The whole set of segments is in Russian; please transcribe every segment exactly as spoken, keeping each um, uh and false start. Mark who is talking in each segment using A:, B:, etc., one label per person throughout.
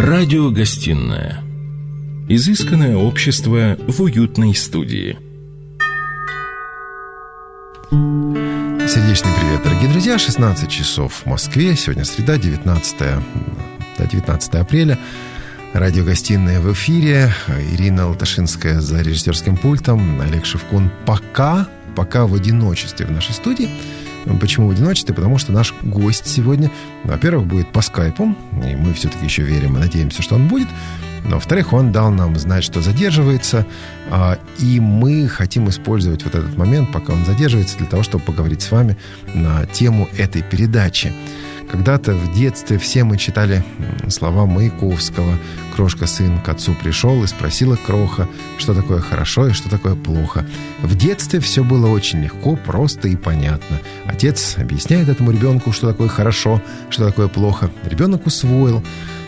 A: Радиогостинная. Изысканное общество в уютной студии.
B: Сердечный привет, дорогие друзья. шестнадцать часов в Москве. Сегодня среда, девятнадцатое апреля. Радиогостиная в эфире. Ирина Латашинская за режиссерским пультом. Олег Шевкун пока, пока в одиночестве в нашей студии. Почему в одиночестве? Потому что наш гость сегодня, во-первых, будет по скайпу, и мы все-таки еще верим и надеемся, что он будет. Но, во-вторых, он дал нам знать, что задерживается, и мы хотим использовать вот этот момент, пока он задерживается, для того, чтобы поговорить с вами на тему этой передачи. Когда-то в детстве все мы читали слова Маяковского: «Крошка, сын, к отцу пришел, и спросила кроха, что такое хорошо и что такое плохо». В детстве все было очень легко, просто и понятно. Отец объясняет этому ребенку, что такое хорошо, что такое плохо. Ребенок усвоил.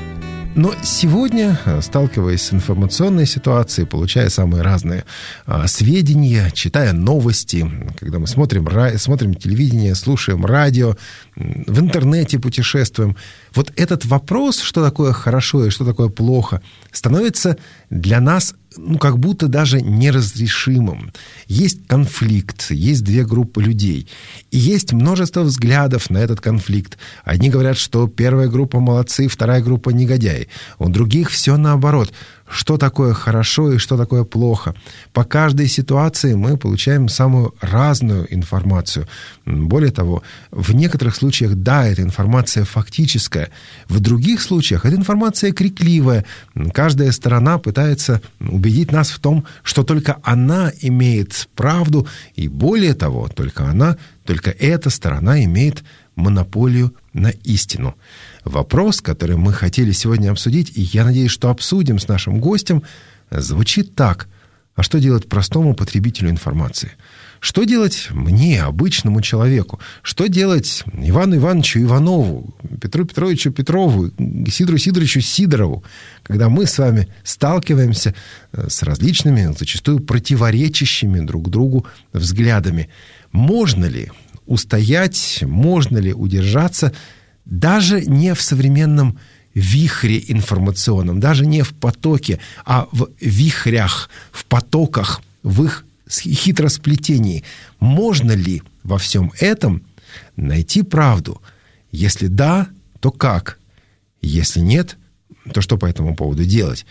B: Но сегодня, сталкиваясь с информационной ситуацией, получая самые разные а, сведения, читая новости, когда мы смотрим, ра- смотрим телевидение, слушаем радио, в интернете путешествуем, вот этот вопрос, что такое хорошо и что такое плохо, становится для нас ну, как будто даже неразрешимым. Есть конфликт, есть две группы людей, и есть множество взглядов на этот конфликт. Одни говорят, что первая группа молодцы, вторая группа негодяи. У других все наоборот. Что такое хорошо и что такое плохо. По каждой ситуации мы получаем самую разную информацию. Более того, в некоторых случаях, да, эта информация фактическая. В других случаях эта информация крикливая. Каждая сторона пытается убедить нас в том, что только она имеет правду, и более того, только она, только эта сторона имеет монополию на истину. Вопрос, который мы хотели сегодня обсудить, и я надеюсь, что обсудим с нашим гостем, звучит так: а что делать простому потребителю информации? Что делать мне, обычному человеку? Что делать Ивану Ивановичу Иванову, Петру Петровичу Петрову, Сидору Сидоровичу Сидорову, когда мы с вами сталкиваемся с различными, зачастую противоречащими друг другу взглядами? Можно ли устоять, можно ли удержаться даже не в современном вихре информационном, даже не в потоке, а в вихрях, в потоках, в их хитросплетении? Можно ли во всем этом найти правду? Если да, то как? Если нет, то что по этому поводу делать?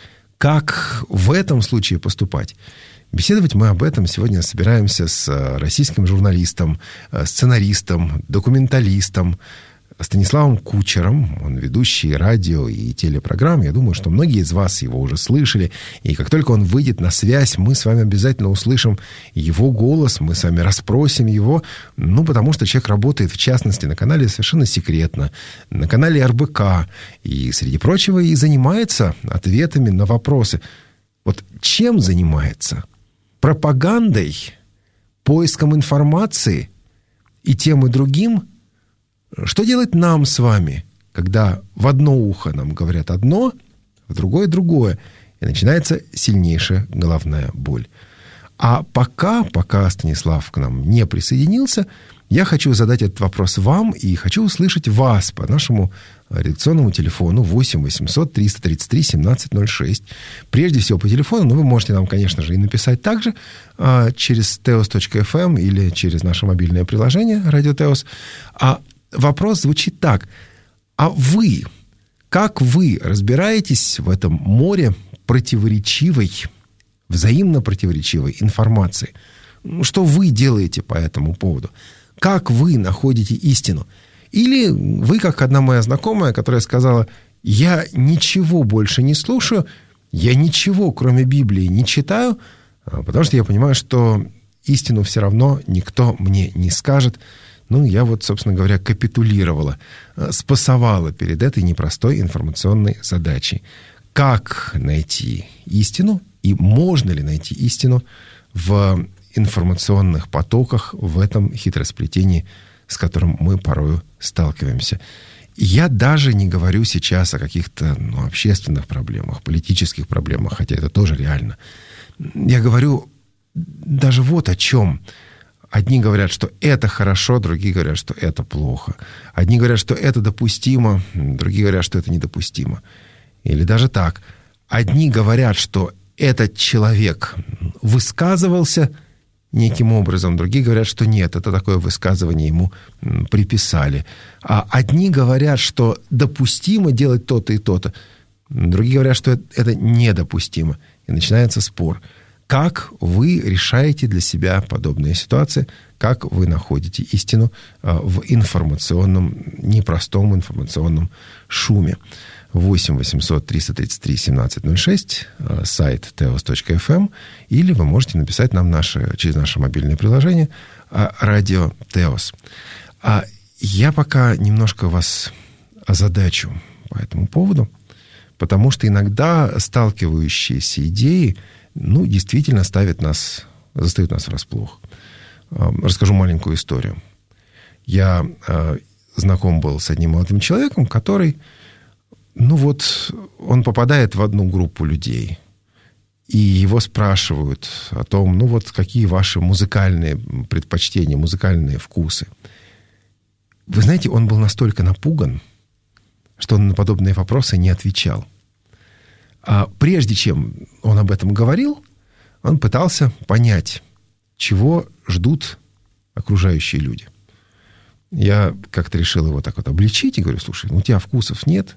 B: Как в этом случае поступать? Беседовать мы об этом сегодня собираемся с российским журналистом, сценаристом, документалистом Станиславом Кучером. Он ведущий радио и телепрограмм. Я думаю, что многие из вас его уже слышали. И как только он выйдет на связь, мы с вами обязательно услышим его голос, мы с вами расспросим его. Ну, потому что человек работает, в частности, на канале «Совершенно секретно», на канале эр бэ ка. И, среди прочего, и занимается ответами на вопросы. Вот чем занимается? Пропагандой, поиском информации и тем и другим? Что делать нам с вами, когда в одно ухо нам говорят одно, в другое другое, и начинается сильнейшая головная боль? А пока, пока Станислав к нам не присоединился, я хочу задать этот вопрос вам и хочу услышать вас по нашему редакционному телефону восемь восемьсот триста тридцать три семнадцать ноль шесть. Прежде всего по телефону, но вы можете нам, конечно же, и написать также а, через теос точка эф эм или через наше мобильное приложение «Радио Теос». А вопрос звучит так: а вы, как вы разбираетесь в этом море противоречивой, взаимно противоречивой информации? Что вы делаете по этому поводу? Как вы находите истину? Или вы, как одна моя знакомая, которая сказала: я ничего больше не слушаю, я ничего, кроме Библии, не читаю, потому что я понимаю, что истину все равно никто мне не скажет. Ну, я вот, собственно говоря, капитулировала, спасовала перед этой непростой информационной задачей. Как найти истину и можно ли найти истину в информационных потоках, в этом хитросплетении, с которым мы порою сталкиваемся? Я даже не говорю сейчас о каких-то ну, общественных проблемах, политических проблемах, хотя это тоже реально. Я говорю даже вот о чем. Одни говорят, что это хорошо, другие говорят, что это плохо. Одни говорят, что это допустимо, другие говорят, что это недопустимо. Или даже так. Одни говорят, что этот человек высказывался неким образом, другие говорят, что нет, это такое высказывание ему приписали. А одни говорят, что допустимо делать то-то и то-то, другие говорят, что это недопустимо. И начинается спор. Как вы решаете для себя подобные ситуации? Как вы находите истину в информационном, непростом информационном шуме? восемь восемьсот триста тридцать три семнадцать ноль шесть, сайт теос точка эф эм, или вы можете написать нам наше, через наше мобильное приложение «Радио Теос». А я пока немножко вас озадачу по этому поводу, потому что иногда сталкивающиеся идеи, ну, действительно ставят нас, застают нас врасплох. Расскажу маленькую историю. Я знаком был с одним молодым человеком, который... Ну вот, он попадает в одну группу людей, и его спрашивают о том, ну вот, какие ваши музыкальные предпочтения, музыкальные вкусы. Вы знаете, он был настолько напуган, что он на подобные вопросы не отвечал. А прежде чем он об этом говорил, он пытался понять, чего ждут окружающие люди. Я как-то решил его так вот обличить и говорю: слушай, ну у тебя вкусов нет.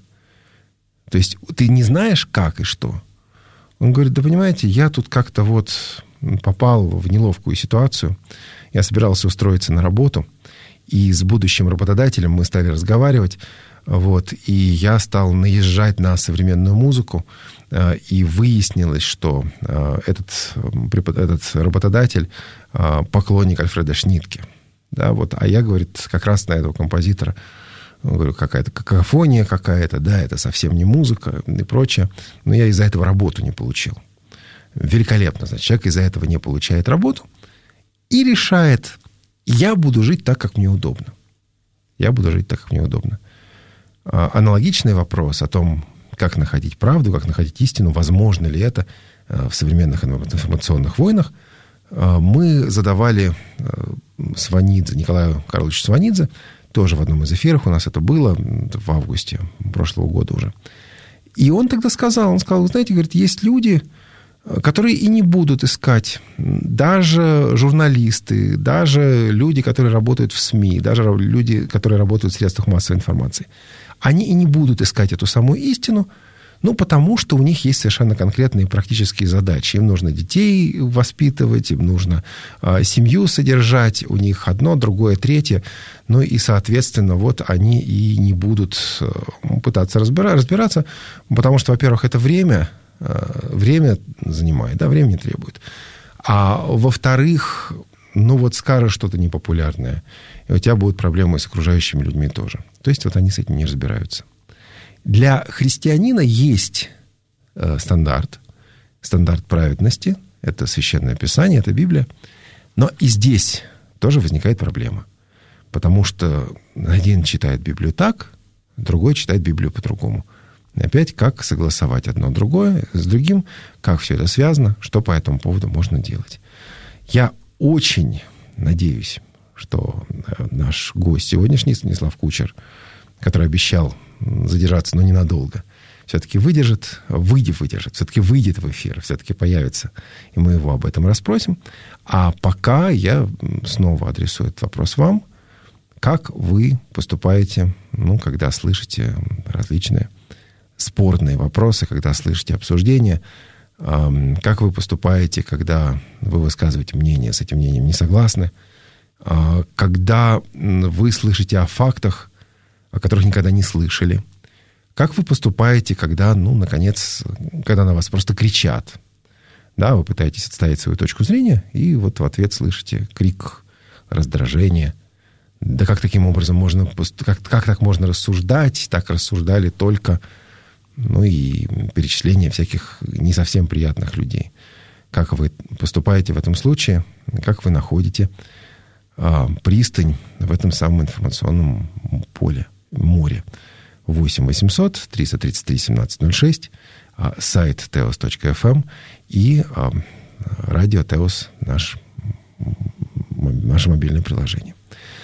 B: То есть ты не знаешь, как и что. Он говорит: да понимаете, я тут как-то вот попал в неловкую ситуацию. Я собирался устроиться на работу, и с будущим работодателем мы стали разговаривать. Вот, и я стал наезжать на современную музыку, и выяснилось, что этот, этот работодатель поклонник Альфреда Шнитке. Да, вот, а я, говорит, как раз на этого композитора... Говорю, какая-то какофония какая-то, да, это совсем не музыка и прочее. Но я из-за этого работу не получил. Великолепно, значит, человек из-за этого не получает работу и решает: я буду жить так, как мне удобно. Я буду жить так, как мне удобно. А, аналогичный вопрос о том, как находить правду, как находить истину, возможно ли это в современных информационных войнах, мы задавали Сванидзе, Николаю Карловичу Сванидзе, тоже в одном из эфиров, у нас это было в августе прошлого года уже. И он тогда сказал, он сказал: вы знаете, говорит, есть люди, которые и не будут искать, даже журналисты, даже люди, которые работают в СМИ, даже люди, которые работают в средствах массовой информации, они и не будут искать эту самую истину, ну, потому что у них есть совершенно конкретные практические задачи. Им нужно детей воспитывать, им нужно э, семью содержать, у них одно, другое, третье. Ну, и, соответственно, вот они и не будут э, пытаться разбира- разбираться, потому что, во-первых, это время, э, время занимает, да, времени требует. А во-вторых, ну, вот скажешь что-то непопулярное, и у тебя будут проблемы с окружающими людьми тоже. То есть вот они с этим не разбираются. Для христианина есть э, стандарт, стандарт праведности. Это Священное Писание, это Библия. Но и здесь тоже возникает проблема. Потому что один читает Библию так, другой читает Библию по-другому. И опять, как согласовать одно другое с другим, как все это связано, что по этому поводу можно делать. Я очень надеюсь, что наш гость сегодняшний, Станислав Кучер, который обещал задержаться, но ненадолго, все-таки выдержит, выйдет, выдержит, все-таки выйдет в эфир, все-таки появится, и мы его об этом расспросим. А пока я снова адресую этот вопрос вам. Как вы поступаете, ну, когда слышите различные спорные вопросы, когда слышите обсуждения? Как вы поступаете, когда вы высказываете мнение, с этим мнением не согласны? Когда вы слышите о фактах, о которых никогда не слышали? Как вы поступаете, когда, ну, наконец, когда на вас просто кричат? Да, вы пытаетесь отстоять свою точку зрения, и вот в ответ слышите крик, раздражение. Да как таким образом можно, как, как так можно рассуждать? Так рассуждали только, ну, и перечисление всяких не совсем приятных людей. Как вы поступаете в этом случае? Как вы находите а, пристань в этом самом информационном поле, море? восемь восемьсот триста тридцать три семнадцать ноль шесть, а, сайт теос точка эф эм и а, радио Теос, наш, наше мобильное приложение.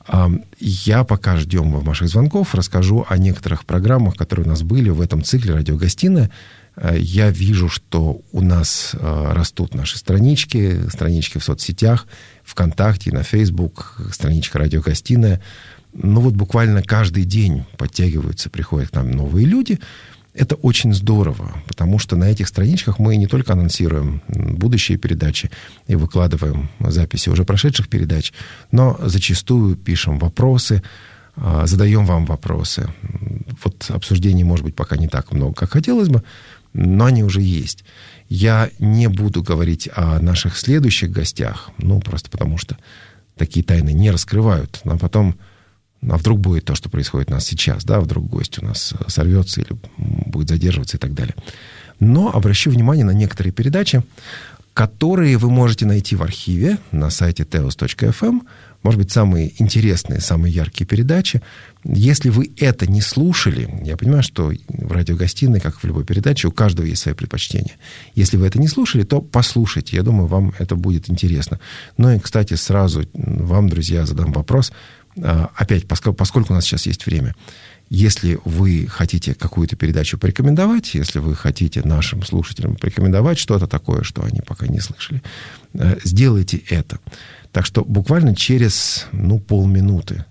B: Я, пока ждем ваших звонков, расскажу о некоторых программах, которые у нас были в этом цикле «Радиогостиная». Я вижу, что у нас растут наши странички, странички в соцсетях, ВКонтакте, на Facebook, страничка «Радиогостиная». Ну вот буквально каждый день подтягиваются, приходят к нам новые люди. Это очень здорово, потому что на этих страничках мы не только анонсируем будущие передачи и выкладываем записи уже прошедших передач, но зачастую пишем вопросы, задаем вам вопросы. Вот обсуждений, может быть, пока не так много, как хотелось бы, но они уже есть. Я не буду говорить о наших следующих гостях, ну, просто потому что такие тайны не раскрывают, а потом... А вдруг будет то, что происходит у нас сейчас, да, вдруг гость у нас сорвется или будет задерживаться и так далее. Но обращу внимание на некоторые передачи, которые вы можете найти в архиве на сайте теос точка эф эм. Может быть, самые интересные, самые яркие передачи. Если вы это не слушали, я понимаю, что в радиогостиной, как в любой передаче, у каждого есть свои предпочтения. Если вы это не слушали, то послушайте. Я думаю, вам это будет интересно. Ну и, кстати, сразу вам, друзья, задам вопрос. Опять, поскольку у нас сейчас есть время, если вы хотите какую-то передачу порекомендовать, если вы хотите нашим слушателям порекомендовать что-то такое, что они пока не слышали, сделайте это. Так что буквально через, ну, полминуты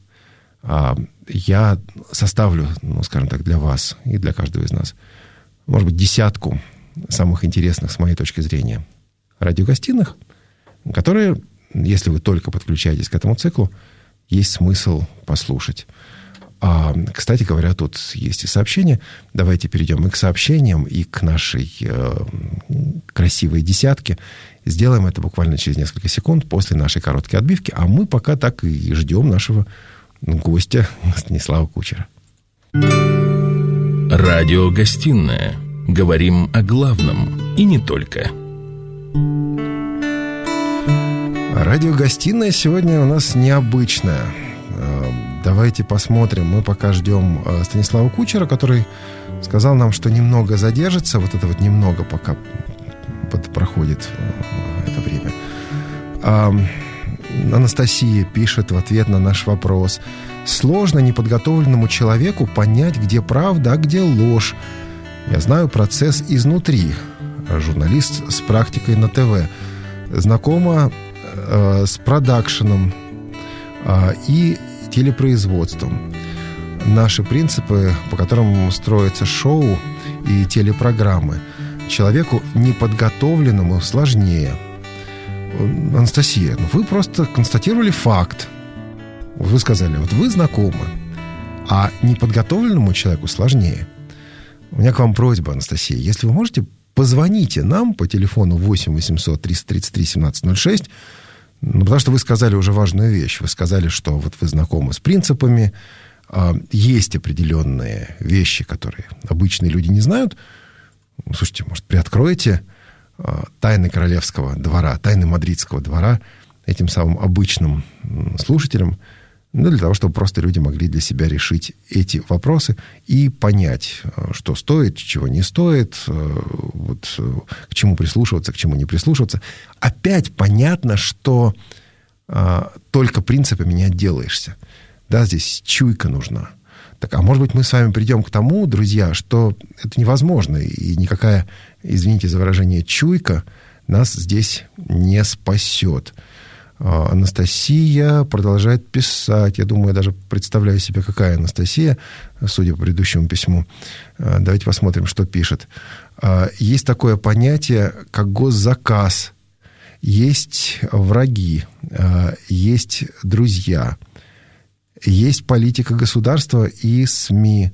B: я составлю, ну, скажем так, для вас и для каждого из нас, может быть, десятку самых интересных, с моей точки зрения, радиогостиных, которые, если вы только подключаетесь к этому циклу, есть смысл послушать. А, кстати говоря, тут есть и сообщения. Давайте перейдем и к сообщениям, и к нашей э, красивой десятке. Сделаем это буквально через несколько секунд после нашей короткой отбивки. А мы пока так и ждем нашего гостя Станислава Кучера.
A: Радиогостиная. Говорим о главном и не только.
B: Радиогостиная сегодня у нас необычная. Давайте посмотрим. Мы пока ждем Станислава Кучера, который сказал нам, что немного задержится. Вот это вот немного пока проходит это время. А Анастасия пишет в ответ на наш вопрос. Сложно неподготовленному человеку понять, где правда, а где ложь. Я знаю процесс изнутри. Журналист с практикой на ТВ. Знакома с продакшеном и телепроизводством. Наши принципы, по которым строятся шоу и телепрограммы, человеку неподготовленному сложнее. Анастасия, ну вы просто констатировали факт. Вы сказали, вот вы знакомы, а неподготовленному человеку сложнее. У меня к вам просьба, Анастасия, если вы можете, позвоните нам по телефону восемь восемьсот триста тридцать три семнадцать ноль шесть, ну, потому что вы сказали уже важную вещь. Вы сказали, что вот вы знакомы с принципами, э, есть определенные вещи, которые обычные люди не знают. Ну, слушайте, может, приоткроете э, тайны королевского двора, тайны мадридского двора этим самым обычным слушателям, ну, для того, чтобы просто люди могли для себя решить эти вопросы и понять, что стоит, чего не стоит, вот, к чему прислушиваться, к чему не прислушиваться. Опять понятно, что а, только принципами не отделаешься. Да, здесь чуйка нужна. Так, а может быть, мы с вами придем к тому, друзья, что это невозможно, и никакая, извините за выражение, чуйка нас здесь не спасет. Анастасия продолжает писать. Я думаю, я даже представляю себе, какая Анастасия, судя по предыдущему письму. Давайте посмотрим, что пишет. Есть такое понятие, как госзаказ. Есть враги, есть друзья, есть политика государства и СМИ.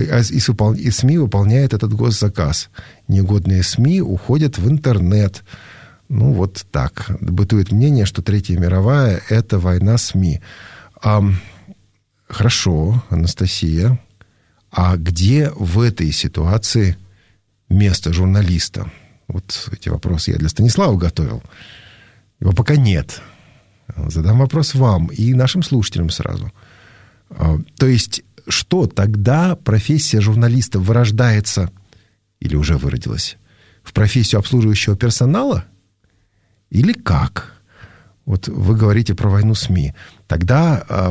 B: И СМИ выполняет этот госзаказ. Негодные СМИ уходят в интернет. Ну, вот так. Бытует мнение, что Третья мировая – это война СМИ. А, хорошо, Анастасия. А где в этой ситуации место журналиста? Вот эти вопросы я для Станислава готовил. Его пока нет. Задам вопрос вам и нашим слушателям сразу. А, то есть, что тогда профессия журналиста вырождается или уже выродилась в профессию обслуживающего персонала? Или как? Вот вы говорите про войну СМИ. Тогда э,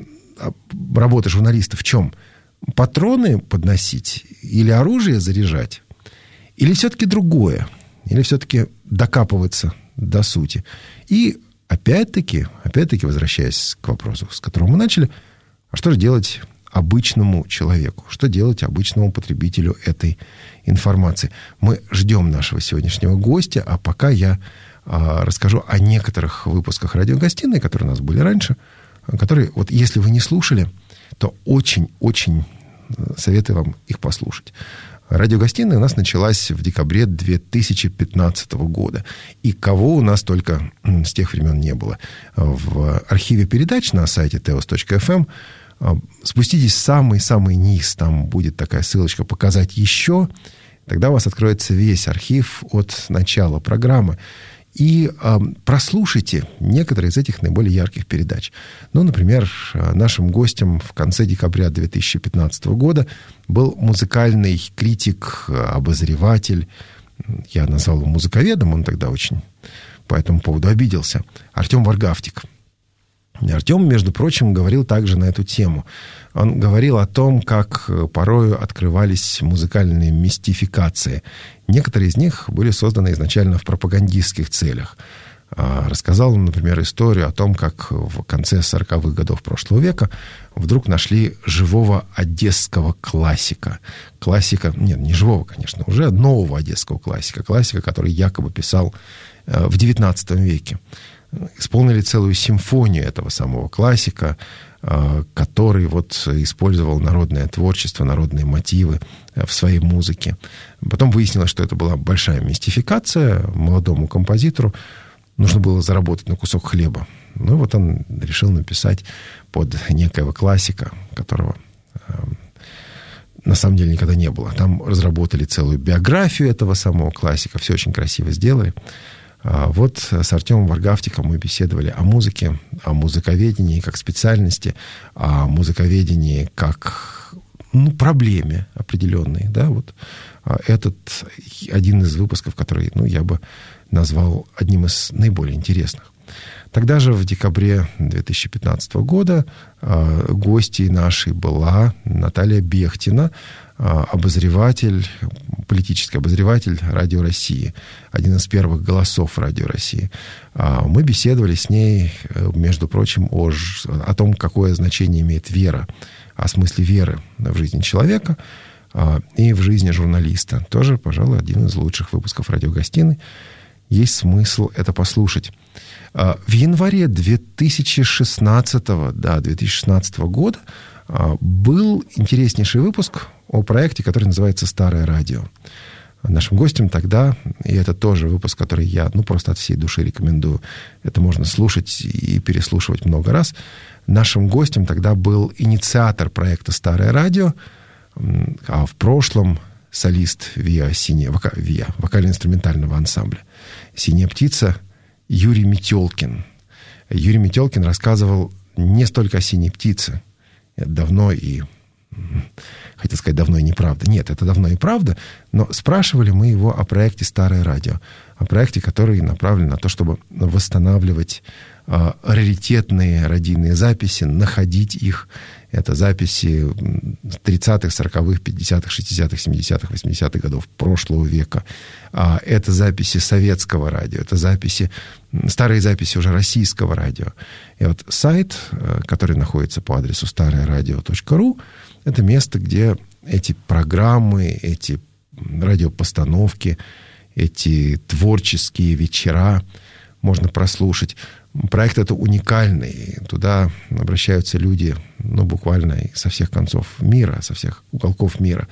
B: работа журналиста в чем? Патроны подносить или оружие заряжать? Или все-таки другое? Или все-таки докапываться до сути? И опять-таки, опять-таки, возвращаясь к вопросу, с которого мы начали, а что же делать обычному человеку? Что делать обычному потребителю этой информации? Мы ждем нашего сегодняшнего гостя, а пока я а, расскажу о некоторых выпусках радиогостиной, которые у нас были раньше, которые, вот если вы не слушали, то очень-очень советую вам их послушать. Радиогостиная у нас началась в декабре две тысячи пятнадцатого года. И кого у нас только с тех времен не было. В архиве передач на сайте теос точка эф эм спуститесь в самый-самый низ, там будет такая ссылочка «Показать еще», тогда у вас откроется весь архив от начала программы. И э, прослушайте некоторые из этих наиболее ярких передач. Ну, например, нашим гостем в конце декабря две тысячи пятнадцатого года был музыкальный критик, обозреватель, я назвал его музыковедом, он тогда очень по этому поводу обиделся, Артем Варгавтик. Артем, между прочим, говорил также на эту тему. Он говорил о том, как порою открывались музыкальные мистификации. Некоторые из них были созданы изначально в пропагандистских целях. Рассказал он, например, историю о том, как в конце сороковых годов прошлого века вдруг нашли живого одесского классика. Классика, нет, не живого, конечно, уже нового одесского классика. Классика, который якобы писал в девятнадцатом веке. Исполнили целую симфонию этого самого классика, который вот использовал народное творчество, народные мотивы в своей музыке. Потом выяснилось, что это была большая мистификация. Молодому композитору нужно было заработать на кусок хлеба. Ну вот он решил написать под некоего классика, которого на самом деле никогда не было. Там разработали целую биографию этого самого классика, все очень красиво сделали. Вот с Артемом Варгавтиком мы беседовали о музыке, о музыковедении как специальности, о музыковедении как ну, проблеме определенной. Да? Вот этот один из выпусков, который ну, я бы назвал одним из наиболее интересных. Тогда же, в декабре две тысячи пятнадцатого года, гостьей нашей была Наталья Бехтина, обозреватель, политический обозреватель Радио России, один из первых голосов Радио России. Мы беседовали с ней, между прочим, о, о том, какое значение имеет вера, о смысле веры в жизни человека и в жизни журналиста. Тоже, пожалуй, один из лучших выпусков радиогостиной. Есть смысл это послушать. В январе две тысячи шестнадцатого, да, две тысячи шестнадцатого года был интереснейший выпуск о проекте, который называется «Старое радио». Нашим гостем тогда, и это тоже выпуск, который я ну, просто от всей души рекомендую, это можно слушать и переслушивать много раз, нашим гостем тогда был инициатор проекта «Старое радио», а в прошлом солист ВИА, синяя, вока, ВИА вокально-инструментального ансамбля «Синяя птица» Юрий Метелкин. Юрий Метелкин рассказывал не столько о «Синей птице», это давно и, хотел сказать, давно и неправда. Нет, это давно и правда, но спрашивали мы его о проекте «Старое радио», о проекте, который направлен на то, чтобы восстанавливать э, раритетные радийные записи, находить их. Это записи тридцатых, сороковых, пятидесятых, шестидесятых, семидесятых, восьмидесятых годов прошлого века. А это записи советского радио, это записи, старые записи уже российского радио. И вот сайт, который находится по адресу старое радио точка ру, это место, где эти программы, эти радиопостановки, эти творческие вечера можно прослушать. Проект это уникальный. Туда обращаются люди, ну, буквально со всех концов мира, со всех уголков мира.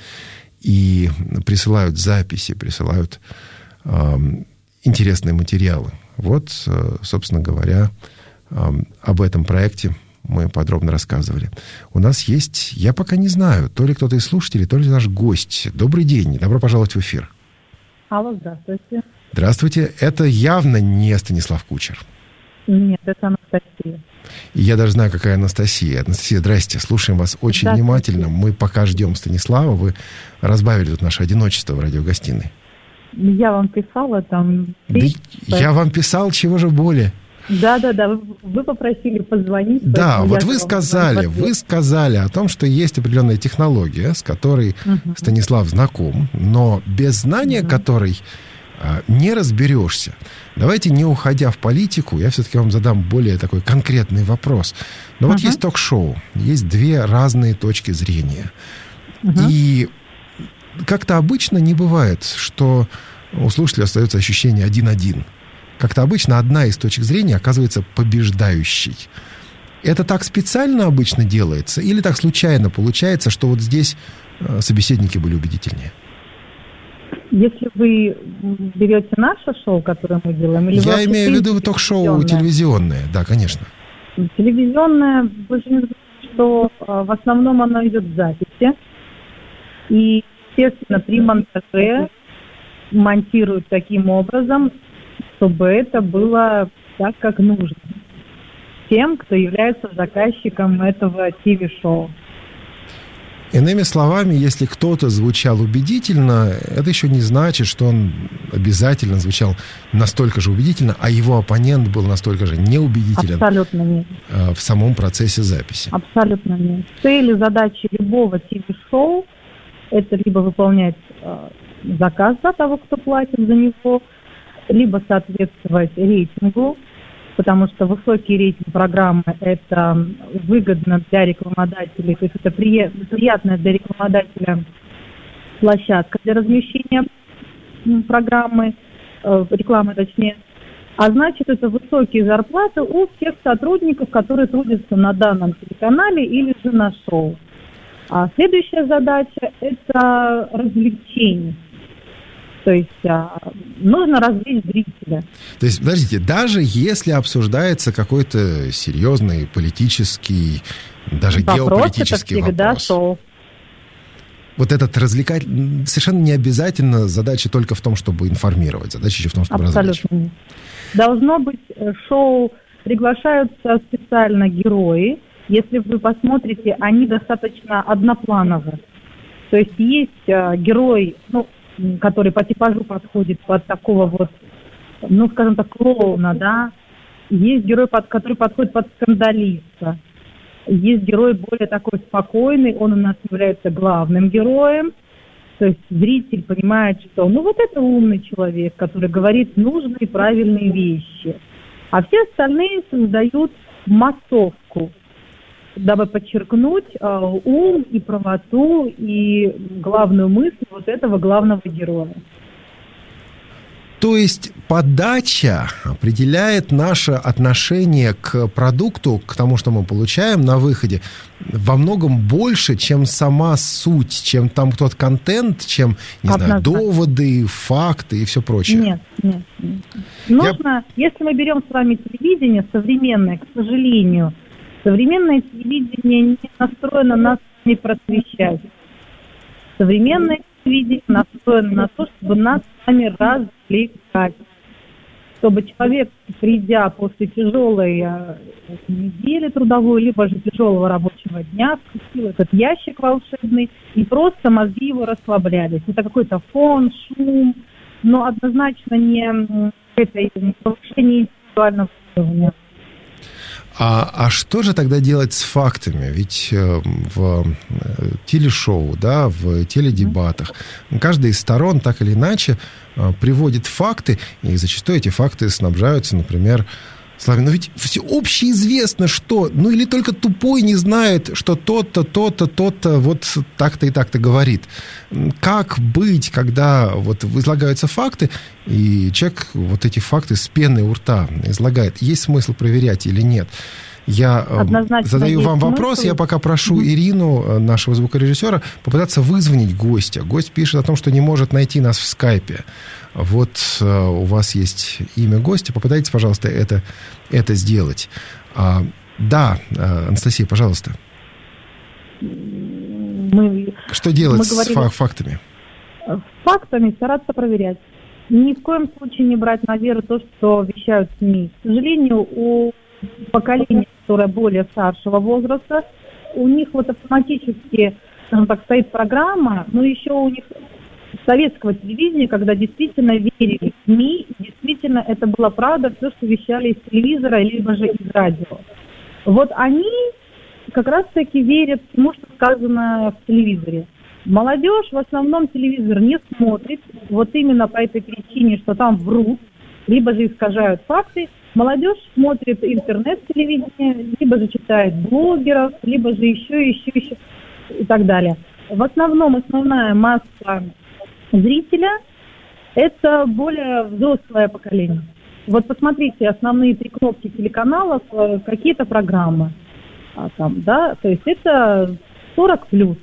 B: И присылают записи, присылают э, интересные материалы. Вот, э, собственно говоря, э, об этом проекте мы подробно рассказывали. У нас есть, я пока не знаю, то ли кто-то из слушателей, то ли наш гость. Добрый день, добро пожаловать в эфир.
C: Алло, здравствуйте.
B: Здравствуйте. Это явно не Станислав Кучер.
C: Нет, это Анастасия.
B: И я даже знаю, какая Анастасия. Анастасия, здрасте. Слушаем вас очень внимательно. Мы пока ждем Станислава. Вы разбавили тут наше одиночество в радиогостиной.
C: Я вам писала там...
B: Да я вам писал, чего же более.
C: Да-да-да, вы, вы попросили позвонить.
B: Да, вот вы
C: вам
B: сказали, вы сказали о том, что есть определенная технология, с которой uh-huh. Станислав знаком, но без знания uh-huh. которой а, не разберешься. Давайте, не уходя в политику, я все-таки вам задам более такой конкретный вопрос. Но uh-huh. вот есть ток-шоу, есть две разные точки зрения. Uh-huh. И как-то обычно не бывает, что у слушателя остается ощущение один-один. Как-то обычно одна из точек зрения оказывается побеждающей. Это так специально обычно делается? Или так случайно получается, что вот здесь собеседники были убедительнее?
C: Если вы берете наше шоу, которое мы делаем... Или
B: Я имею в виду ток-шоу телевизионное, да, конечно.
C: Телевизионное, вы же не забывайте, что в основном оно идет в записи. И, естественно, при монтаже монтируют таким образом, чтобы это было так, как нужно. Тем, кто является заказчиком этого ТВ-шоу.
B: Иными словами, если кто-то звучал убедительно, это еще не значит, что он обязательно звучал настолько же убедительно, а его оппонент был настолько же неубедителен.
C: Абсолютно нет.
B: В самом процессе записи.
C: Абсолютно нет. Цель и задача любого ТВ-шоу – это либо выполнять э, заказ за того, кто платит за него, либо соответствовать рейтингу, потому что высокий рейтинг программы – это выгодно для рекламодателей, то есть это приятная для рекламодателя площадка для размещения программы, э, рекламы точнее. А значит, это высокие зарплаты у всех сотрудников, которые трудятся на данном телеканале или же на шоу. А следующая задача – это развлечение. То есть а, нужно развлечь зрителя.
B: То есть, подождите, даже если обсуждается какой-то серьезный политический, даже вопрос, геополитический это всегда вопрос. Шоу. Вот этот развлекательный, совершенно не обязательно задача только в том, чтобы информировать. Задача еще в том, чтобы
C: Абсолютно
B: развлечь.
C: Нет. Должно быть шоу, приглашаются специально герои. Если вы посмотрите, они достаточно одноплановые. То есть есть а, герой, ну, который по типажу подходит под такого вот, ну, скажем так, клоуна, да. Есть герой, под, который подходит под скандалиста. Есть герой более такой спокойный, он у нас является главным героем. То есть зритель понимает, что, ну, вот это умный человек, который говорит нужные и правильные вещи. А все остальные создают массовку, дабы подчеркнуть э, ум и правоту и главную мысль вот этого главного героя.
B: То есть подача определяет наше отношение к продукту, к тому, что мы получаем на выходе, во многом больше, чем сама суть, чем там тот контент, чем, не знаю, доводы, факты и все прочее.
C: Нет, нет, нет. Нужно, Я... если мы берем с вами телевидение современное, к сожалению, современное телевидение не настроено нас не просвещать. Современное телевидение настроено на то, чтобы нас с вами развлекать. Чтобы человек, придя после тяжелой недели трудовой, либо же тяжелого рабочего дня, включил этот ящик волшебный, и просто мозги его расслаблялись. Это какой-то фон, шум, но однозначно не это повышение интеллектуального уровня.
B: А, а что же тогда делать с фактами? Ведь э, в э, телешоу, да, в теледебатах каждая из сторон так или иначе э, приводит факты, и зачастую эти факты снабжаются, например, словами. Но ведь все общеизвестно, что, ну или только тупой не знает, что тот-то, тот-то, тот-то вот так-то и так-то говорит. Как быть, когда вот излагаются факты, и человек вот эти факты с пеной у рта излагает? Есть смысл проверять или нет? Я Однозначно задаю вам вопрос, смысл. Я пока прошу mm-hmm. Ирину, нашего звукорежиссера, попытаться вызвонить гостя. Гость пишет о том, что не может найти нас в скайпе. Вот uh, у вас есть имя гостя, попытайтесь, пожалуйста, это, это сделать. А, да, Анастасия, пожалуйста.
C: Мы,
B: что делать
C: мы
B: с
C: говорили,
B: фактами?
C: С фактами стараться проверять. Ни в коем случае не брать на веру то, что вещают СМИ. К сожалению, у поколения, которое более старшего возраста, у них вот автоматически, скажем так, стоит программа, но еще у них советского телевидения, когда действительно верили в СМИ, действительно действительно это была правда, все, что вещали из телевизора, либо же из радио. Вот они как раз-таки верят всему, что сказано в телевизоре. Молодежь в основном телевизор не смотрит, вот именно по этой причине, что там врут, либо же искажают факты. Молодежь смотрит интернет-телевидение, либо же читает блогеров, либо же еще, еще, еще и так далее. В основном основная масса зрителя – это более взрослое поколение. Вот посмотрите, основные три кнопки телеканалов, какие-то программы. А там, да, то есть это сорок плюс.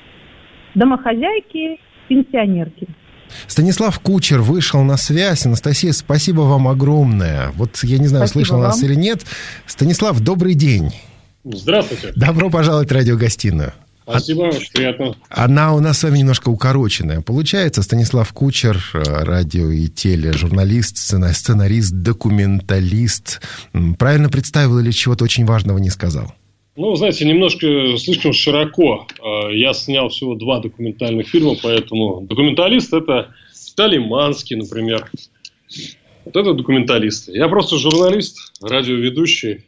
C: Домохозяйки, пенсионерки.
B: Станислав Кучер вышел на связь. Анастасия, спасибо вам огромное. Вот я не знаю,
C: Спасибо
B: слышал
C: вам.
B: нас или нет. Станислав, добрый день.
D: Здравствуйте.
B: Добро пожаловать в радиогостиную.
D: Спасибо, очень приятно.
B: Она у нас с вами немножко укороченная. Получается, Станислав Кучер, радио и тележурналист, сценарист, документалист. Правильно представил или чего-то очень важного не сказал?
D: Ну, знаете, немножко слишком широко. Я снял всего два документальных фильма, поэтому документалист – это Виталий Манский, например. Вот это документалисты. Я просто журналист, радиоведущий.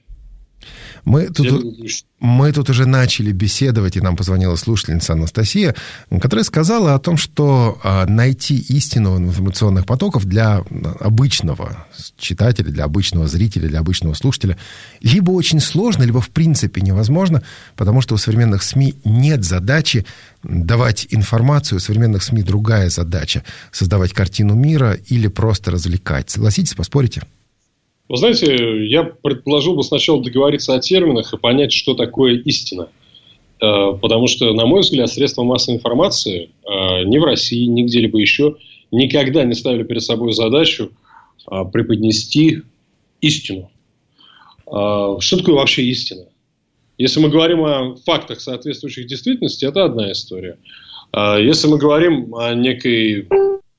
B: Мы тут, мы тут уже начали беседовать, и нам позвонила слушательница Анастасия, которая сказала о том, что найти истину в информационных потоках для обычного читателя, для обычного зрителя, для обычного слушателя либо очень сложно, либо в принципе невозможно, потому что у современных СМИ нет задачи давать информацию, у современных СМИ другая задача – создавать картину мира или просто развлекать. Согласитесь, поспорите?
D: Вы знаете, я предположил бы сначала договориться о терминах и понять, что такое истина. Потому что, на мой взгляд, средства массовой информации ни в России, ни где-либо еще никогда не ставили перед собой задачу преподнести истину. Что такое вообще истина? Если мы говорим о фактах, соответствующих действительности, это одна история. Если мы говорим о некой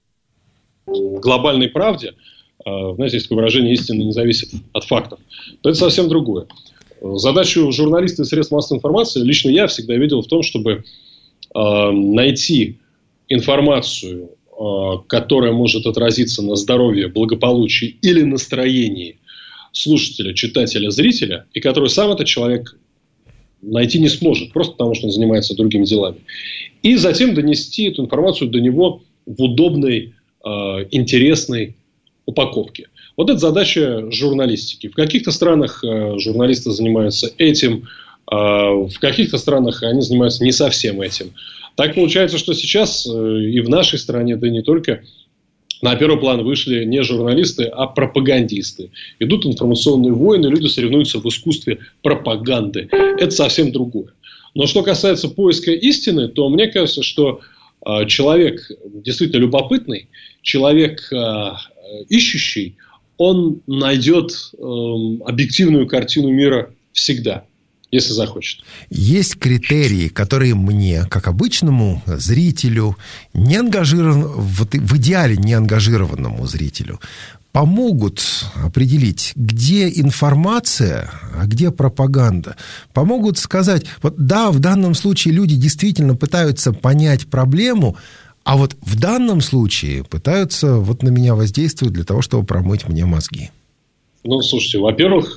D: глобальной правде, знаете, есть такое выражение «истина не зависит от фактов», то это совсем другое. Задачу журналиста и средств массовой информации лично я всегда видел в том, чтобы э, найти информацию, э, которая может отразиться на здоровье, благополучии или настроении слушателя, читателя, зрителя, и которую сам этот человек найти не сможет, просто потому что он занимается другими делами. И затем донести эту информацию до него в удобной, э, интересной упаковки. Вот это задача журналистики. В каких-то странах э, журналисты занимаются этим, э, в каких-то странах они занимаются не совсем этим. Так получается, что сейчас э, и в нашей стране, да и не только, на первый план вышли не журналисты, а пропагандисты. Идут информационные войны, люди соревнуются в искусстве пропаганды. Это совсем другое. Но что касается поиска истины, то мне кажется, что э, человек действительно любопытный, человек э, ищущий, он найдет э, объективную картину мира всегда, если захочет.
B: Есть критерии, которые мне, как обычному зрителю, не ангажирован, в, в идеале не ангажированному зрителю, помогут определить, где информация, а где пропаганда. Помогут сказать, вот да, в данном случае люди действительно пытаются понять проблему, а вот в данном случае пытаются вот на меня воздействовать для того, чтобы промыть мне мозги.
D: Ну, слушайте, во-первых,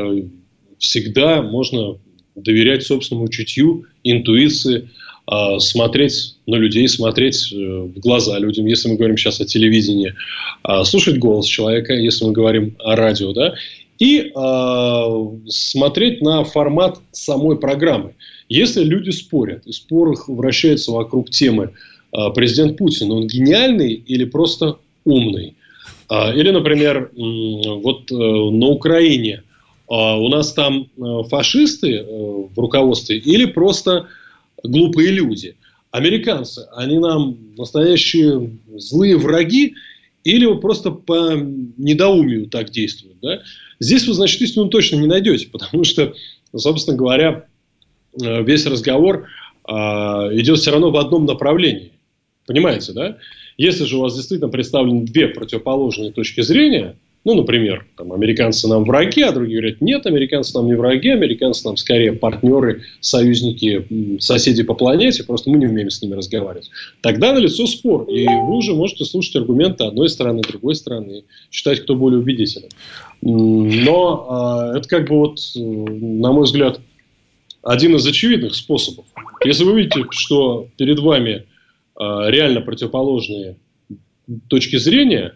D: всегда можно доверять собственному чутью, интуиции, смотреть на людей, смотреть в глаза людям, если мы говорим сейчас о телевидении, слушать голос человека, если мы говорим о радио, да, и смотреть на формат самой программы. Если люди спорят, и спор их вращается вокруг темы президент Путин, он гениальный или просто умный? Или, например, вот на Украине у нас там фашисты в руководстве или просто глупые люди? Американцы, они нам настоящие злые враги или вы просто по недоумию так действуют? Да? Здесь вы, значит, истину точно не найдете, потому что, собственно говоря, весь разговор идет все равно в одном направлении. Понимаете, да? Если же у вас действительно представлены две противоположные точки зрения, Ну, например, там, американцы нам враги, а другие говорят, нет, американцы нам не враги, американцы нам скорее партнеры, союзники, соседи по планете, просто мы не умеем с ними разговаривать. Тогда налицо спор, и вы уже можете слушать аргументы одной стороны, другой стороны, считать, кто более убедителен. Но э, это как бы вот, на мой взгляд, один из очевидных способов. Если вы видите, что перед вами э, реально противоположные точки зрения,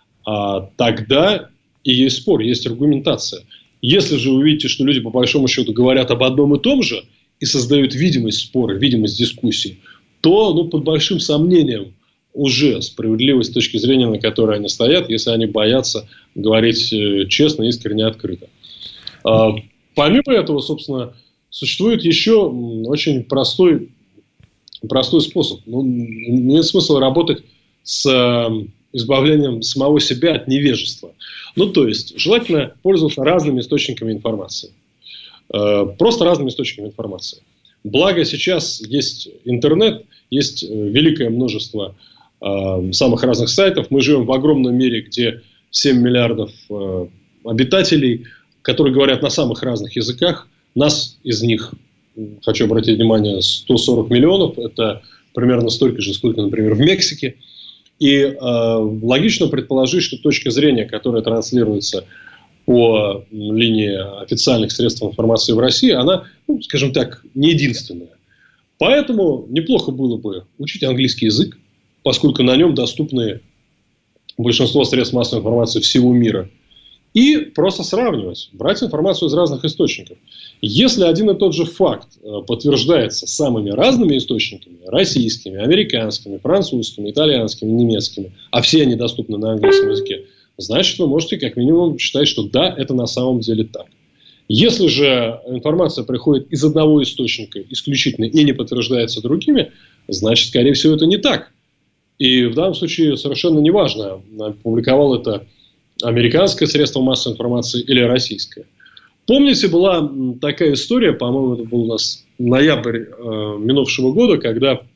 D: а тогда и есть спор, есть аргументация. Если же вы видите, что люди по большому счету говорят об одном и том же и создают видимость спора, видимость дискуссии, то ну, под большим сомнением уже справедливость точки зрения, на которой они стоят, если они боятся говорить честно, искренне, открыто. А, помимо этого, собственно, существует еще очень простой, простой способ. Ну, нет смысла работать с избавлением самого себя от невежества. Ну, то есть, желательно пользоваться разными источниками информации. Просто разными источниками информации. Благо, сейчас есть интернет, есть великое множество самых разных сайтов. Мы живем в огромном мире, где семь миллиардов обитателей, которые говорят на самых разных языках. Нас из них, хочу обратить внимание, сто сорок миллионов. Это примерно столько же, сколько, например, в Мексике. И э, логично предположить, что точка зрения, которая транслируется по линии официальных средств информации в России, она, ну, скажем так, не единственная. Поэтому неплохо было бы учить английский язык, поскольку на нем доступны большинство средств массовой информации всего мира. И просто сравнивать, брать информацию из разных источников. Если один и тот же факт подтверждается самыми разными источниками, российскими, американскими, французскими, итальянскими, немецкими, а все они доступны на английском языке, значит, вы можете как минимум считать, что да, это на самом деле так. Если же информация приходит из одного источника исключительно и не подтверждается другими, значит, скорее всего, это не так. И в данном случае совершенно неважно, публиковал это американское средство массовой информации или российское. Помните, была такая история, по-моему, это был у нас ноябрь э, минувшего года, когда э,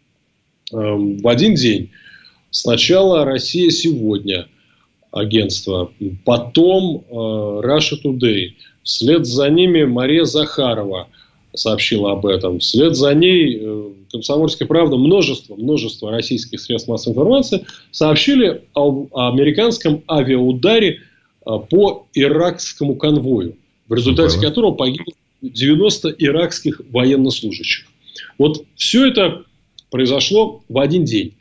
D: в один день сначала «Россия сегодня» агентство, потом э, Russia Today, вслед за ними Мария Захарова сообщила об этом, вслед за ней э, «Комсомольская правда», множество, множество российских средств массовой информации сообщили о, о американском авиаударе э, по иракскому конвою, в результате Было. которого погибло девяносто иракских военнослужащих. Вот все это произошло в один день.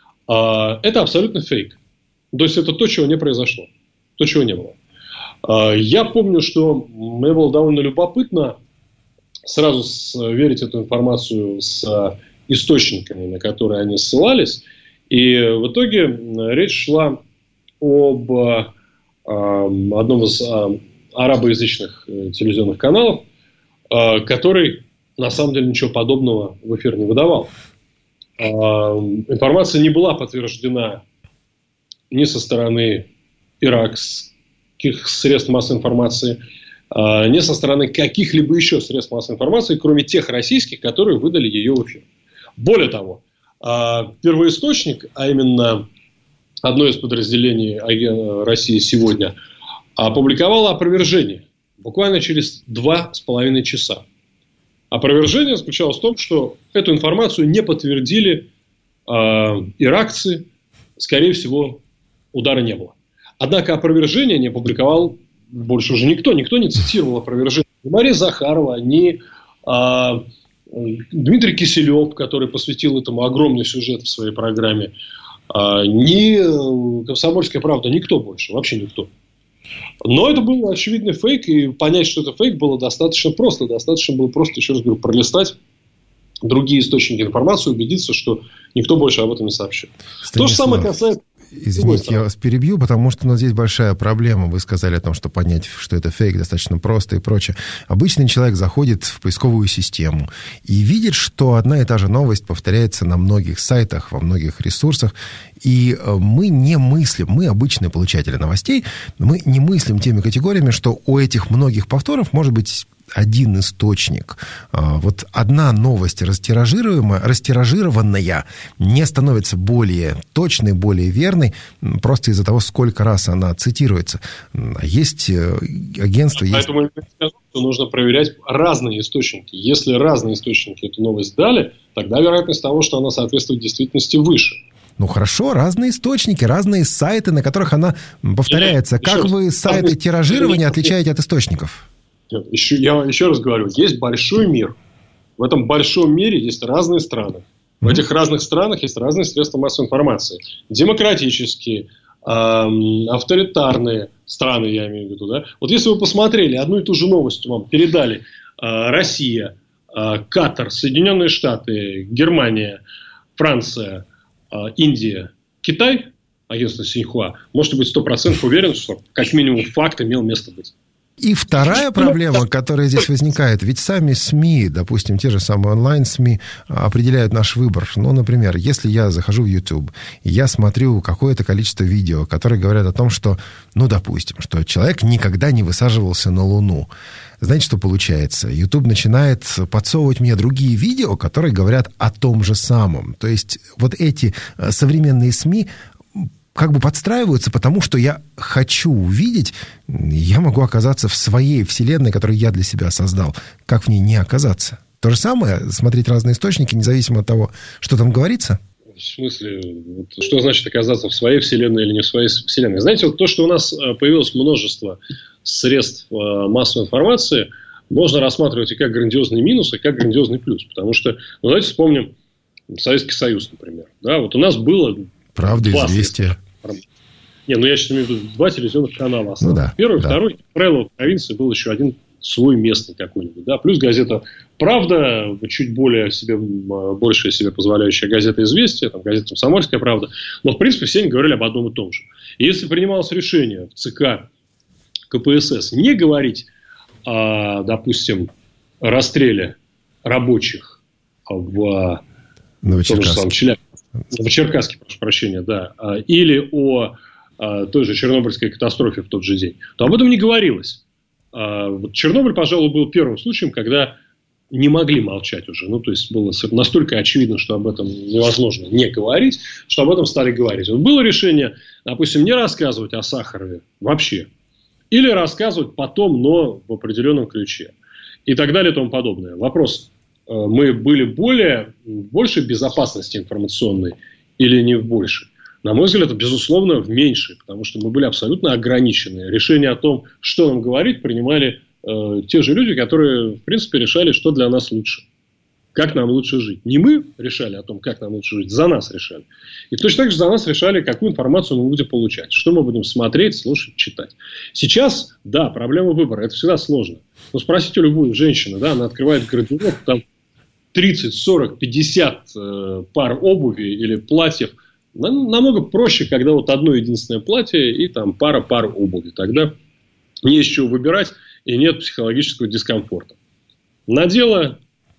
D: А, это абсолютно фейк. То есть, это то, чего не произошло. То, чего не было. А, я помню, что мне было довольно любопытно сразу сверить эту информацию с источниками, на которые они ссылались. И в итоге речь шла об а, одном из а, арабоязычных телевизионных каналов, который на самом деле ничего подобного в эфир не выдавал. Информация не была подтверждена ни со стороны иракских средств массовой информации, ни со стороны каких-либо еще средств массовой информации, кроме тех российских, которые выдали ее в эфир. Более того, первоисточник, а именно одно из подразделений России сегодня, опубликовала опровержение буквально через два с половиной часа. Опровержение заключалось в том, что эту информацию не подтвердили э, иракцы, скорее всего, удара не было. Однако опровержение не опубликовал больше уже никто, никто не цитировал опровержение. Ни Мария Захарова, ни э, Дмитрий Киселев, который посвятил этому огромный сюжет в своей программе, э, ни «Комсомольская правда», никто больше, вообще никто. Но это был очевидный фейк, и понять, что это фейк, было достаточно просто. Достаточно было просто, еще раз говорю, пролистать другие источники информации, убедиться, что никто больше об этом не сообщил.
B: Станислав,
D: то же самое касается...
B: Извините, я вас перебью, потому что у нас здесь большая проблема. Вы сказали о том, что понять, что это фейк, достаточно просто и прочее. Обычный человек заходит в поисковую систему и видит, что одна и та же новость повторяется на многих сайтах, во многих ресурсах. И мы не мыслим, мы обычные получатели новостей, мы не мыслим теми категориями, что у этих многих повторов может быть один источник. Вот одна новость растиражируемая, растиражированная не становится более точной, более верной, просто из-за того, сколько раз она цитируется. Есть агентство...
D: Поэтому есть... я скажу, что нужно проверять разные источники. Если разные источники эту новость дали, тогда вероятность того, что она соответствует действительности, выше.
B: Ну, хорошо, разные источники, разные сайты, на которых она повторяется. Нет, как вы сайты тиражирования отличаете от источников?
D: Нет, еще, я еще раз говорю, есть большой мир. В этом большом мире есть разные страны. В mm-hmm. этих разных странах есть разные средства массовой информации. Демократические, эм, авторитарные страны, я имею в виду. Да? Вот если вы посмотрели, одну и ту же новость вам передали э, Россия, э, Катар, Соединенные Штаты, Германия, Франция, Индия, Китай, агентство Синьхуа, можете быть сто процентов уверен, что как минимум факт имел место быть.
B: И вторая проблема, которая здесь возникает, ведь сами СМИ, допустим, те же самые онлайн-СМИ, определяют наш выбор. Ну, например, если я захожу в YouTube, и я смотрю какое-то количество видео, которые говорят о том, что, ну, допустим, что человек никогда не высаживался на Луну. Знаете, что получается? YouTube начинает подсовывать мне другие видео, которые говорят о том же самом. То есть вот эти современные СМИ как бы подстраиваются, потому что я хочу увидеть, я могу оказаться в своей вселенной, которую я для себя создал. Как в ней не оказаться? То же самое, смотреть разные источники, независимо от того, что там говорится?
D: В смысле, что значит оказаться в своей вселенной или не в своей вселенной? Знаете, вот то, что у нас появилось множество средств массовой информации, можно рассматривать и как грандиозный минус, и как грандиозный плюс. Потому что, ну, давайте вспомним Советский Союз, например. Да, вот у нас было...
B: Правда, известия.
D: Не, ну я сейчас имею в виду два телевизионных канала.
B: Ну, да,
D: Первый,
B: да.
D: второй. Как правило, в провинции был еще один свой местный какой-нибудь. Да? Плюс газета «Правда», чуть более себе, больше себе позволяющая газета «Известия», там, газета «Комсомольская правда». Но, в принципе, все они говорили об одном и том же. И если принималось решение в ЦК КПСС не говорить о, допустим, расстреле рабочих в Новочеркасске, Новочеркасске, прошу прощения, да, или о той же Чернобыльской катастрофе в тот же день, то об этом не говорилось. Вот Чернобыль, пожалуй, был первым случаем, когда не могли молчать уже. Ну, то есть, было настолько очевидно, что об этом невозможно не говорить, что об этом стали говорить. Вот было решение, допустим, не рассказывать о Сахарове вообще. Или рассказывать потом, но в определенном ключе. И так далее и тому подобное. Вопрос, мы были более, в большей безопасности информационной или не в большей? На мой взгляд, это, безусловно, в меньшей, потому что мы были абсолютно ограничены. Решение о том, что нам говорить, принимали э, те же люди, которые, в принципе, решали, что для нас лучше. Как нам лучше жить. Не мы решали о том, как нам лучше жить, за нас решали. И точно так же за нас решали, какую информацию мы будем получать. Что мы будем смотреть, слушать, читать. Сейчас, да, проблема выбора. Это всегда сложно. Но спросите любую женщину, да, она открывает гардероб, там тридцать, сорок, пятьдесят э, пар обуви или платьев. Намного проще, когда вот одно единственное платье и там пара пар обуви. Тогда не из чего выбирать и нет психологического дискомфорта. Надела,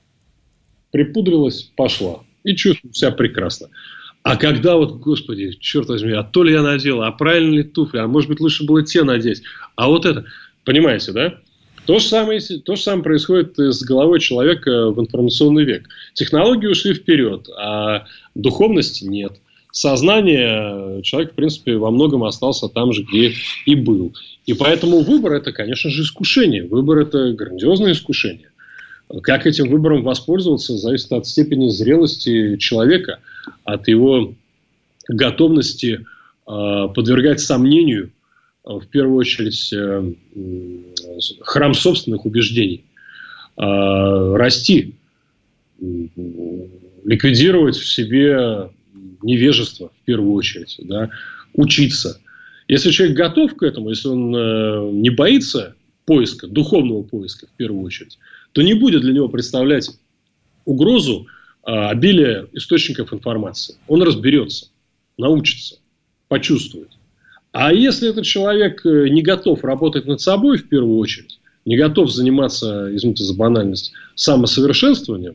D: припудрилась, пошла. И чувствую себя прекрасно. А когда вот, господи, черт возьми, а то ли я надела, а правильно ли туфли, а может быть лучше было те надеть. А вот это, понимаете, да? То же самое, то же самое происходит с головой человека в информационный век. Технологии ушли вперед, а духовности нет. Сознание человек, в принципе, во многом остался там же, где и был. И поэтому выбор – это, конечно же, искушение. Выбор – это грандиозное искушение. Как этим выбором воспользоваться, зависит от степени зрелости человека, от его готовности э, подвергать сомнению, э, в первую очередь, э, храм собственных убеждений, э, расти, э, ликвидировать в себе невежество, в первую очередь, да, учиться. Если человек готов к этому, если он э, не боится поиска, духовного поиска, в первую очередь, то не будет для него представлять угрозу э, обилия источников информации. Он разберется, научится, почувствует. А если этот человек не готов работать над собой, в первую очередь, не готов заниматься, извините за банальность, самосовершенствованием,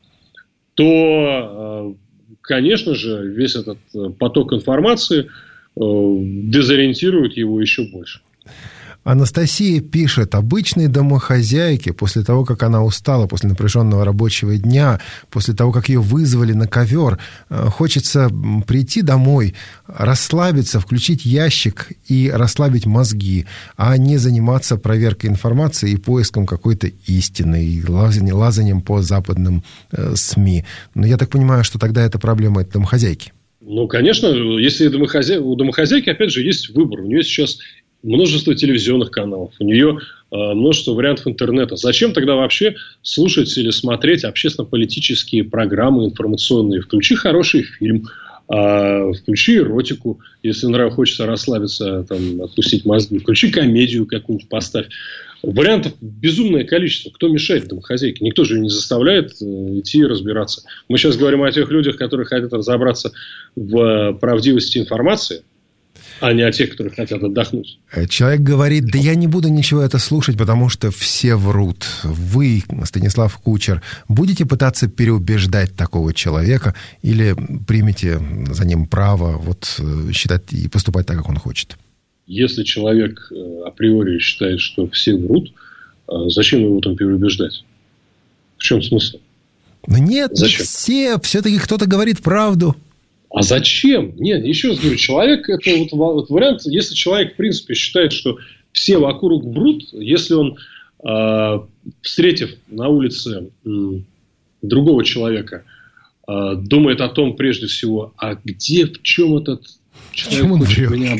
D: то э, конечно же, весь этот поток информации э, дезориентирует его еще больше.
B: Анастасия пишет: обычной домохозяйке после того, как она устала, после напряженного рабочего дня, после того, как ее вызвали на ковер, хочется прийти домой, расслабиться, включить ящик и расслабить мозги, а не заниматься проверкой информации и поиском какой-то истины, и лазанием, лазанием по западным э, СМИ. Но я так понимаю, что тогда это проблема этой домохозяйки.
D: Ну, конечно, если домохозя... у домохозяйки, опять же, есть выбор. У нее сейчас множество телевизионных каналов, у нее э, множество вариантов интернета. Зачем тогда вообще слушать или смотреть общественно-политические программы информационные? Включи хороший фильм, э, включи эротику, если нрав хочется расслабиться, там, отпустить мозги. Включи комедию какую-нибудь, поставь. Вариантов безумное количество. Кто мешает домохозяйке? Никто же не заставляет э, идти разбираться. Мы сейчас говорим о тех людях, которые хотят разобраться в э, правдивости информации, а не о тех, которые хотят отдохнуть.
B: Человек говорит: да я не буду ничего это слушать, потому что все врут. Вы, Станислав Кучер, будете пытаться переубеждать такого человека или примете за ним право вот, считать и поступать так, как он хочет?
D: Если человек априори считает, что все врут, зачем его там переубеждать? В чем смысл?
B: Ну нет,
D: зачем?
B: Все, все-таки кто-то говорит правду.
D: А зачем? Нет, еще раз говорю, человек, это вот, вот вариант, если человек, в принципе, считает, что все вокруг врут, если он, э, встретив на улице э, другого человека, э, думает о том, прежде всего, а где, в чем этот человек хочет меня,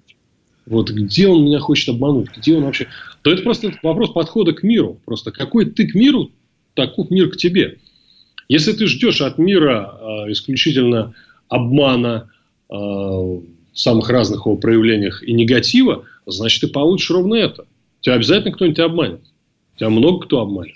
D: вот где он меня хочет обмануть, где он вообще, то это просто вопрос подхода к миру. Просто какой ты к миру, таков мир к тебе. Если ты ждешь от мира э, исключительно обмана э, в самых разных его проявлениях и негатива, значит, ты получишь ровно это. Тебя обязательно кто-нибудь обманет. Тебя много кто обманет.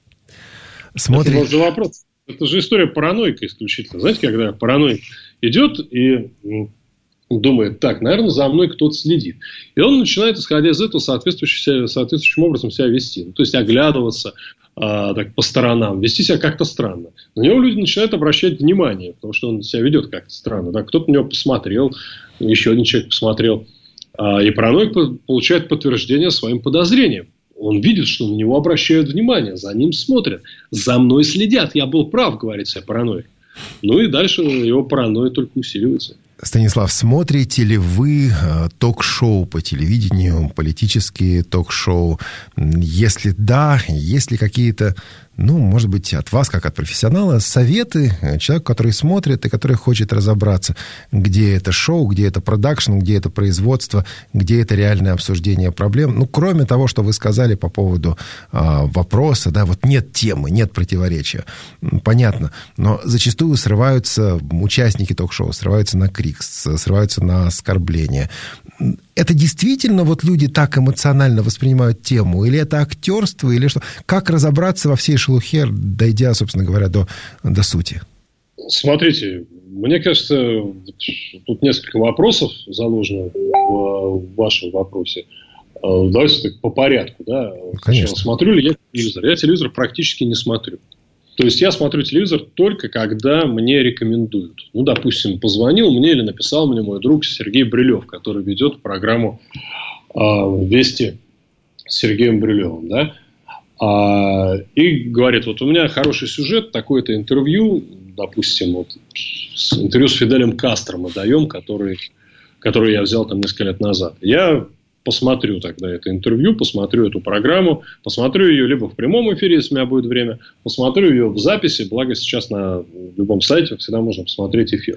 B: Смотри...
D: Это же вопрос. Это же история параноика исключительно. Знаете, когда параноик идет и думает: так, наверное, за мной кто-то следит. И он начинает, исходя из этого, соответствующим, соответствующим образом себя вести. Ну, то есть, оглядываться а, так, по сторонам, вести себя как-то странно. На него люди начинают обращать внимание, потому что он себя ведет как-то странно. Да? Кто-то на него посмотрел, еще один человек посмотрел. А, и параноик получает подтверждение своим подозрениям. Он видит, что на него обращают внимание, за ним смотрят, за мной следят. Я был прав, говорит себе параноик. Ну и дальше его паранойя только усиливается.
B: Станислав, смотрите ли вы ток-шоу по телевидению, политические ток-шоу? Если да, есть ли какие-то, ну, может быть, от вас, как от профессионала, советы человеку, который смотрит и который хочет разобраться, где это шоу, где это продакшн, где это производство, где это реальное обсуждение проблем? Ну, кроме того, что вы сказали по поводу а, вопроса, да, вот нет темы, нет противоречия. Понятно. Но зачастую срываются участники ток-шоу, срываются на крик, срываются на оскорбления. Это действительно вот люди так эмоционально воспринимают тему? Или это актерство? Или что? Как разобраться во всей шелухе, дойдя, собственно говоря, до, до сути?
D: Смотрите, мне кажется, тут несколько вопросов заложено в, в вашем вопросе. Давайте так по порядку. Да?
B: Конечно.
D: Смотрю ли я телевизор? Я телевизор практически не смотрю. То есть, я смотрю телевизор только когда мне рекомендуют. Ну, допустим, позвонил мне или написал мне мой друг Сергей Брилев, который ведет программу э, «Вести» с Сергеем Брилевым. Да? А, и говорит: вот у меня хороший сюжет, такое-то интервью, допустим, вот, интервью с Фиделем Кастро мы даем, который, который я взял там несколько лет назад. Я посмотрю тогда это интервью, посмотрю эту программу, посмотрю ее либо в прямом эфире, если у меня будет время, посмотрю ее в записи, благо сейчас на любом сайте всегда можно посмотреть эфир.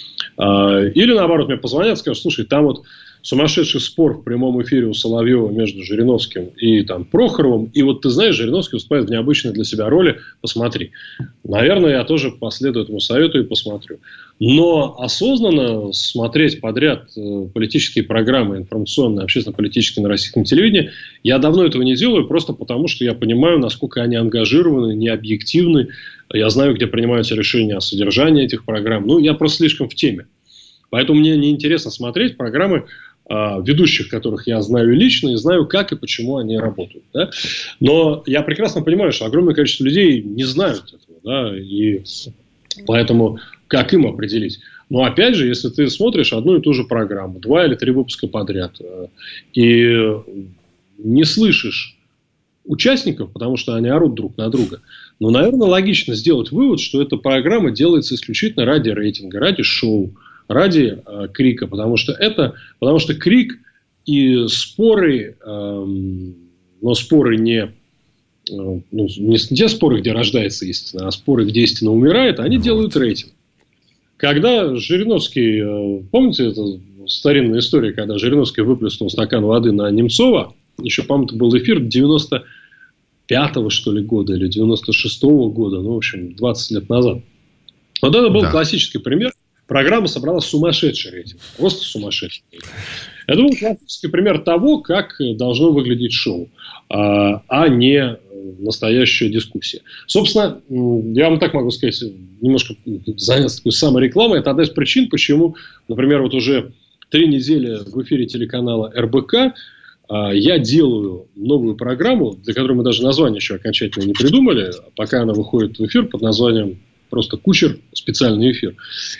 D: Или наоборот, мне позвонят и скажут: слушай, там вот сумасшедший спор в прямом эфире у Соловьева между Жириновским и там, Прохоровым, и вот ты знаешь, Жириновский выступает в необычной для себя роли, посмотри. Наверное, я тоже последую этому совету и посмотрю. Но осознанно смотреть подряд политические программы, информационные, общественно-политические на российском телевидении, я давно этого не делаю, просто потому что я понимаю, насколько они ангажированы, необъективны. Я знаю, где принимаются решения о содержании этих программ. Ну, я просто слишком в теме. Поэтому мне неинтересно смотреть программы ведущих, которых я знаю лично, и знаю, как и почему они работают. Да? Но я прекрасно понимаю, что огромное количество людей не знают этого. Да? И поэтому как им определить? Но опять же, если ты смотришь одну и ту же программу, два или три выпуска подряд, и не слышишь участников, потому что они орут друг на друга, но, наверное, логично сделать вывод, что эта программа делается исключительно ради рейтинга, ради шоу, ради э, крика, потому что это, потому что крик и споры, э, но споры не, э, ну, не те споры, где рождается истина, а споры, где истина умирает, они делают рейтинг. Когда Жириновский, э, помните, это старинная история, когда Жириновский выплеснул стакан воды на Немцова, еще, по-моему, это был эфир девяносто пятого, что ли, года или девяносто шестого года, ну, в общем, двадцать лет назад. Вот это был да. классический пример. Программа собрала сумасшедший рейтинг. Просто сумасшедший рейтинг. Это был классический пример того, как должно выглядеть шоу, а, а не настоящая дискуссия. Собственно, я вам так могу сказать, немножко заняться такой саморекламой. Это одна из причин, почему, например, вот уже три недели в эфире телеканала эр бэ ка я делаю новую программу, для которой мы даже название еще окончательно не придумали, пока она выходит в эфир под названием просто «Кучер. Специальный эфир».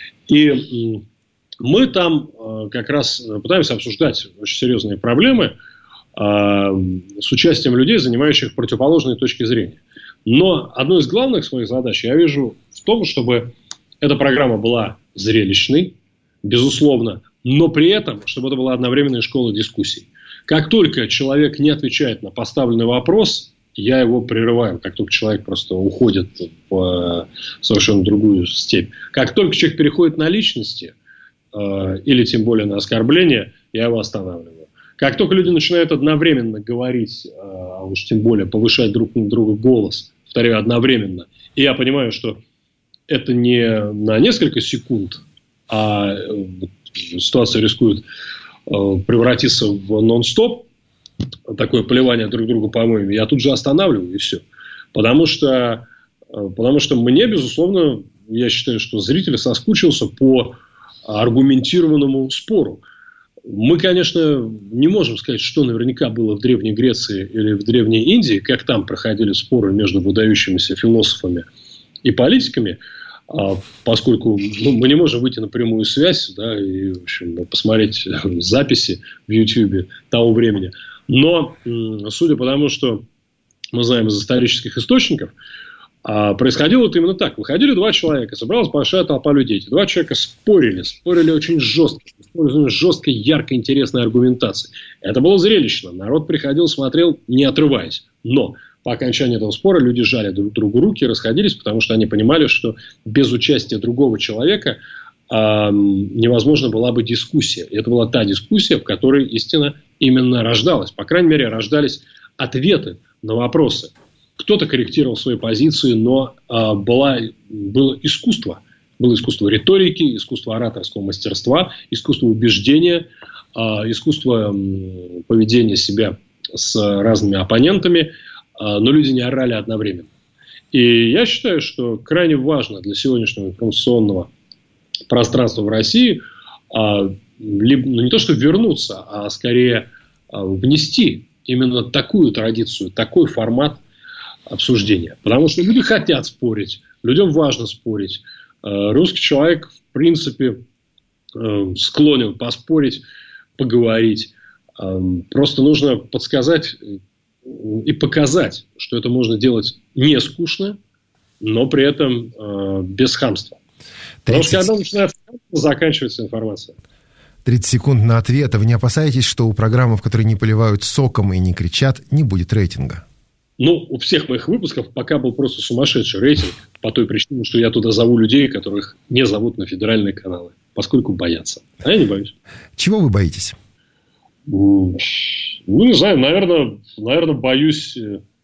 D: И мы там как раз пытаемся обсуждать очень серьезные проблемы с участием людей, занимающих противоположные точки зрения. Но одну из главных своих задач я вижу в том, чтобы эта программа была зрелищной, безусловно, но при этом, чтобы это была одновременная школа дискуссий. Как только человек не отвечает на поставленный вопрос, я его прерываю. Как только человек просто уходит в совершенно другую степь. Как только человек переходит на личности, э, или тем более на оскорбление, я его останавливаю. Как только люди начинают одновременно говорить, э, а уж тем более повышать друг на друга голос, повторяю, одновременно, и я понимаю, что это не на несколько секунд, а э, ситуация рискует превратиться в нон-стоп, такое поливание друг другу помоями, я тут же останавливаю, и все. Потому что, потому что мне, безусловно, я считаю, что зритель соскучился по аргументированному спору. Мы, конечно, не можем сказать, что наверняка было в Древней Греции или в Древней Индии, как там проходили споры между выдающимися философами и политиками, поскольку ну, мы не можем выйти на прямую связь, да, и, в общем, посмотреть записи в Ютьюбе того времени. Но, судя по тому, что мы знаем из исторических источников, происходило это именно так. Выходили два человека, собралась большая толпа людей. Эти два человека спорили, спорили очень жестко, используя жесткой, яркой, интересной аргументацией. Это было зрелищно. Народ приходил, смотрел, не отрываясь. Но по окончании этого спора люди жали друг другу руки и расходились, потому что они понимали, что без участия другого человека э, невозможна была бы дискуссия. И это была та дискуссия, в которой истина именно рождалась. По крайней мере, рождались ответы на вопросы. Кто-то корректировал свои позиции, но э, была, было искусство. Было искусство риторики, искусство ораторского мастерства, искусство убеждения, э, искусство э, поведения себя с разными оппонентами. Но люди не орали одновременно. И я считаю, что крайне важно для сегодняшнего информационного пространства в России а, либо, ну, не то что вернуться, а скорее а, внести именно такую традицию, такой формат обсуждения. Потому что люди хотят спорить, людям важно спорить. А, русский человек, в принципе, а, склонен поспорить, поговорить. А, просто нужно подсказать и показать, что это можно делать не скучно, но при этом э, без хамства. Потому что когда начинается хамство, заканчивается информация.
B: тридцать секунд на ответ. А вы не опасаетесь, что у программы, в которой не поливают соком и не кричат, не будет рейтинга?
D: Ну, у всех моих выпусков пока был просто сумасшедший рейтинг, по той причине, что я туда зову людей, которых не зовут на федеральные каналы, поскольку боятся. А я не боюсь.
B: Чего вы боитесь?
D: Ну, не знаю, наверное, наверное, боюсь,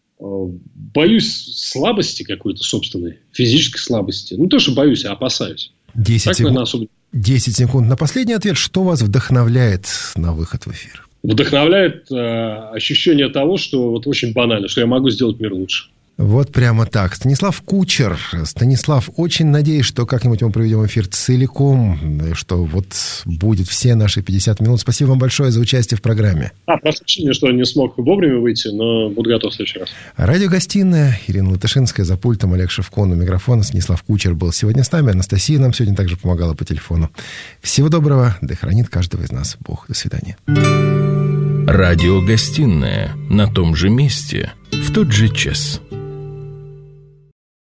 D: боюсь слабости какой-то собственной, физической слабости. Ну, не то, что боюсь, а опасаюсь.
B: десять секунд. Особо... десять секунд на последний ответ. Что вас вдохновляет на выход в эфир?
D: Вдохновляет э, ощущение того, что вот очень банально, что я могу сделать мир лучше.
B: Вот прямо так. Станислав Кучер. Станислав, очень надеюсь, что как-нибудь мы проведем эфир целиком, что вот будет все наши пятьдесят минут. Спасибо вам большое за участие в программе.
D: А, прошу прощения, что не смог вовремя выйти, но буду готов в следующий раз.
B: Радиогостиная. Ирина Латышинская за пультом, Олег Шевкун у микрофона. Станислав Кучер был сегодня с нами. Анастасия нам сегодня также помогала по телефону. Всего доброго. Да хранит каждого из нас Бог. До свидания.
A: Радиогостинная на том же месте в тот же час.